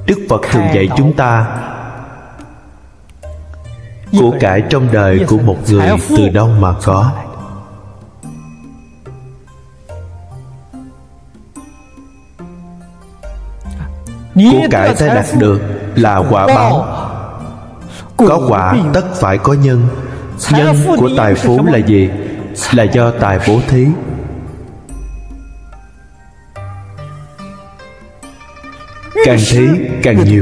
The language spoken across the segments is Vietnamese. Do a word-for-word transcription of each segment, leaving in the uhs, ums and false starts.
Đức Phật thường dạy chúng ta của cải trong đời của một người từ đâu mà có. Của cải ta đạt được là quả báo. Có quả tất phải có nhân. Nhân của tài phú là gì? Là do tài bố thí. Càng thí càng nhiều.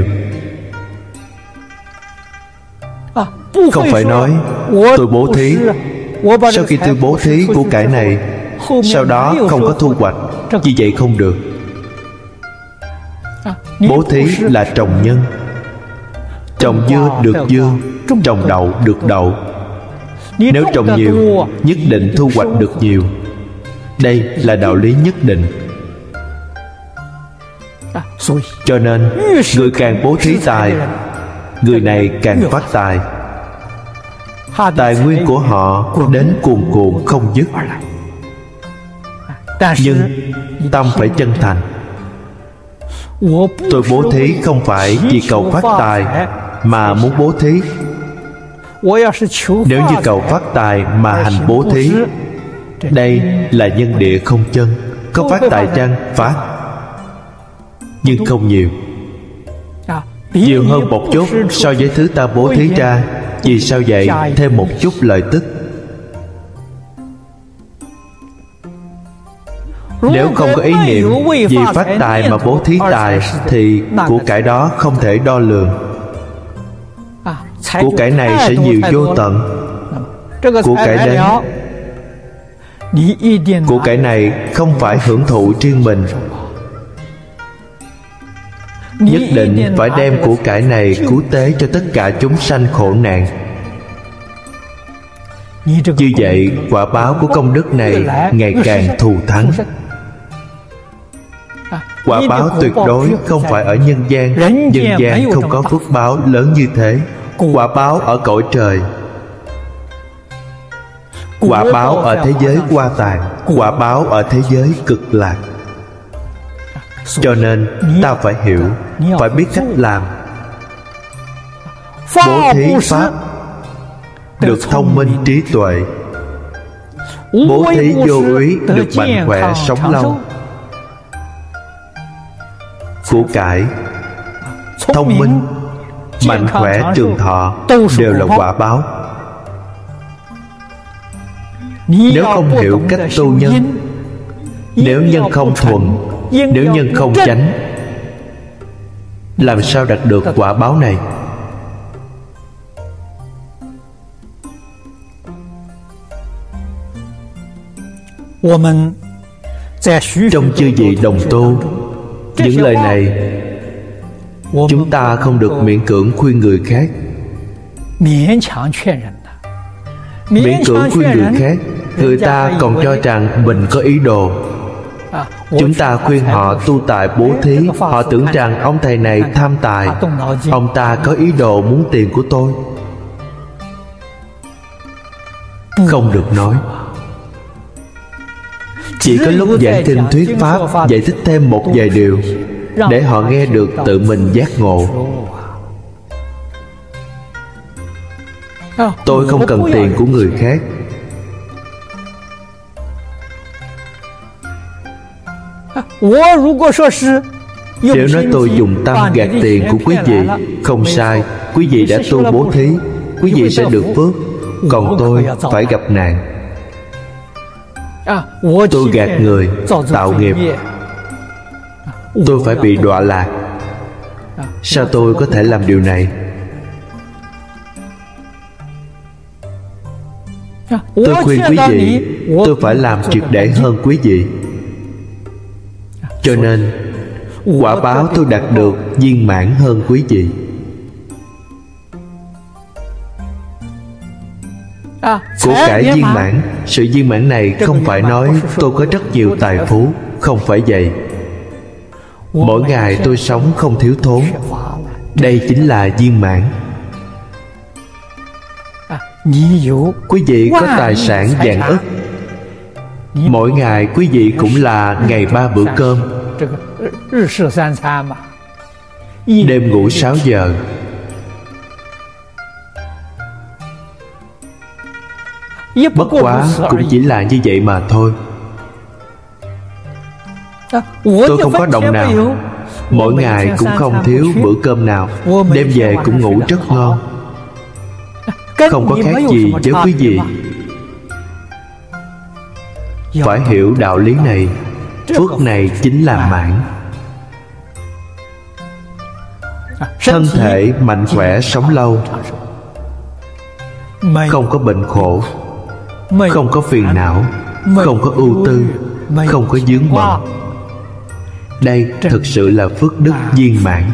Không phải nói tôi bố thí, sau khi tôi bố thí của cải này, sau đó không có thu hoạch. Như vậy không được. Bố thí là trồng nhân. Trồng dưa được dưa, trồng đậu được đậu. Nếu trồng nhiều, nhất định thu hoạch được nhiều. Đây là đạo lý nhất định. Cho nên người càng bố thí tài, người này càng phát tài. Tài nguyên của họ đến cuồn cuộn không dứt. Nhưng tâm phải chân thành. Tôi bố thí không phải vì cầu phát tài mà muốn bố thí. Nếu như cầu phát tài mà hành bố thí, đây là nhân địa không chân. Có phát tài chăng? Phát, nhưng không nhiều. Nhiều hơn một chút so với thứ ta bố thí ra. Vì sao vậy? Thêm một chút lợi tức. Nếu không có ý niệm vì phát tài mà bố thí tài, thì của cải đó không thể đo lường. Của cải này sẽ nhiều vô tận. Của cải đến, của cải này không phải hưởng thụ riêng mình. Nhất định phải đem của cải này cứu tế cho tất cả chúng sanh khổ nạn. Như vậy quả báo của công đức này ngày càng thù thắng. Quả báo tuyệt đối không phải ở nhân gian. Nhân gian không có phước báo lớn như thế. Quả báo ở cõi trời. Quả báo ở thế giới Hoa Tạng. Quả báo ở thế giới Cực Lạc. Cho nên ta phải hiểu, phải biết cách làm. Bố thí pháp được thông minh trí tuệ. Bố thí vô úy được mạnh khỏe sống lâu. Của cải, thông minh, mạnh khỏe, trường thọ đều là quả báo. Nếu không hiểu cách tu nhân, nếu nhân không thuận, nếu nhân không chánh, làm sao đạt được quả báo này? Trong chư vị đồng tu, những lời này chúng ta không được miễn cưỡng khuyên người khác. Miễn cưỡng khuyên người khác, người ta còn cho rằng mình có ý đồ. Chúng ta khuyên họ tu tài bố thí, họ tưởng rằng ông thầy này tham tài, ông ta có ý đồ muốn tiền của tôi. Không được nói. Chỉ có lúc giảng kinh thuyết pháp, giải thích thêm một vài điều để họ nghe được tự mình giác ngộ. Tôi không cần tiền của người khác. Nếu nói tôi dùng tâm gạt tiền của quý vị, không sai. Quý vị đã tu bố thí, quý vị sẽ được phước. Còn tôi phải gặp nạn. Tôi gạt người, tạo nghiệp, tôi phải bị đọa lạc. Sao tôi có thể làm điều này? Tôi khuyên quý vị, tôi phải làm triệt để hơn quý vị. Cho nên quả báo tôi đạt được viên mãn hơn quý vị. Của cải viên mãn. Sự viên mãn này không phải nói tôi có rất nhiều tài phú. Không phải vậy. Mỗi ngày tôi sống không thiếu thốn. Đây chính là viên mãn. Quý vị có tài sản vạn ức. Mỗi ngày quý vị cũng là ngày ba bữa cơm. đêm ngủ sáu giờ. Bất quá cũng chỉ là như vậy mà thôi. Tôi không có đồng nào, mỗi ngày cũng không thiếu bữa cơm nào, đêm về cũng ngủ rất ngon, không có khác gì với quý vị. Phải hiểu đạo lý này, phước này chính là mãn. Thân thể mạnh khỏe sống lâu, không có bệnh khổ, không có phiền não, không có ưu tư, không có vướng bận. Đây thực sự là phước đức viên mãn.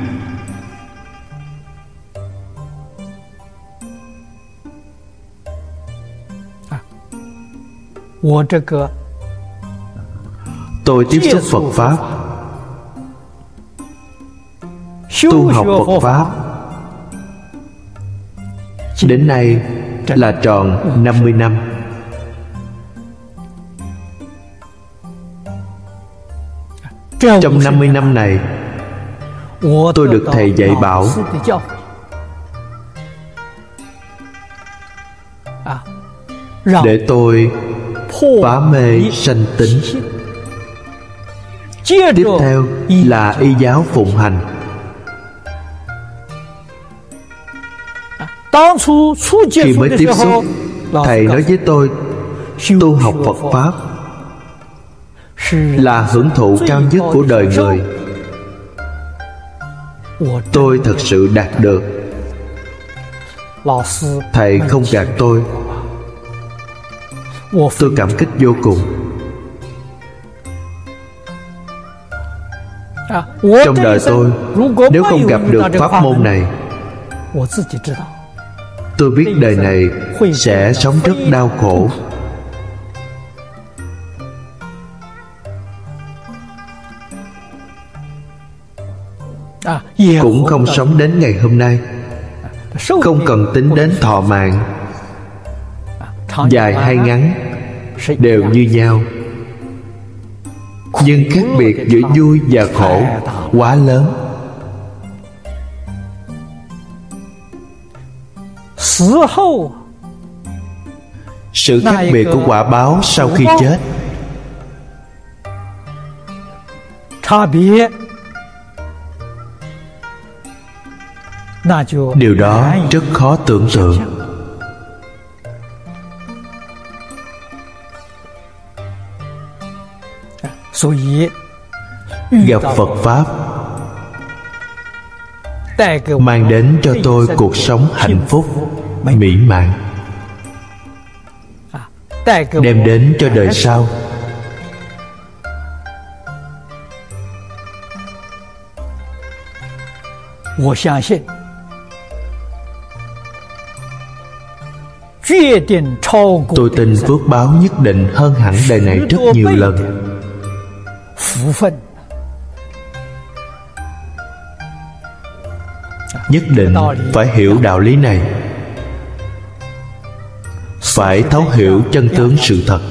Tôi tiếp xúc Phật Pháp, tu học Phật Pháp, đến nay là tròn năm mươi năm. Trong năm mươi năm này, tôi được Thầy dạy bảo, để tôi phá mê sanh tính. Tiếp theo là y giáo phụng hành. Khi mới tiếp xúc, Thầy nói với tôi, tu học Phật Pháp là hưởng thụ cao nhất của đời người. Tôi thật sự đạt được. Thầy không gạt tôi. Tôi cảm kích vô cùng. Trong đời tôi, nếu không gặp được pháp môn này, tôi biết đời này sẽ sống rất đau khổ. Cũng không sống đến ngày hôm nay. Không cần tính đến thọ mạng, dài hay ngắn đều như nhau, nhưng khác biệt giữa vui và khổ quá lớn. Sự khác biệt của quả báo sau khi chết, điều đó rất khó tưởng tượng. Gặp Phật Pháp mang đến cho tôi cuộc sống hạnh phúc, mỹ mãn, đem đến cho đời sau tôi tin phước báo nhất định hơn hẳn đời này rất nhiều lần. Nhất định phải hiểu đạo lý này, phải thấu hiểu chân tướng sự thật.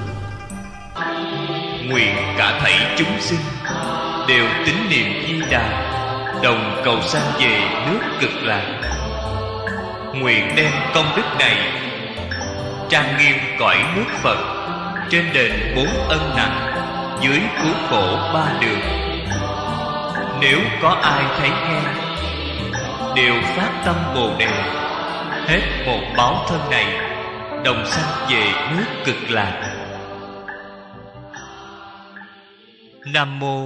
Nguyện cả thảy chúng sinh đều tín niệm Di Đà, đồng cầu sanh về nước Cực Lạc. Nguyện đem công đức này trang nghiêm cõi nước Phật, trên đền bốn ân nặng, dưới cứu khổ ba đường. Nếu có ai thấy nghe, đều phát tâm Bồ Đề, hết một báo thân này, đồng sanh về nước Cực Lạc. Nam mô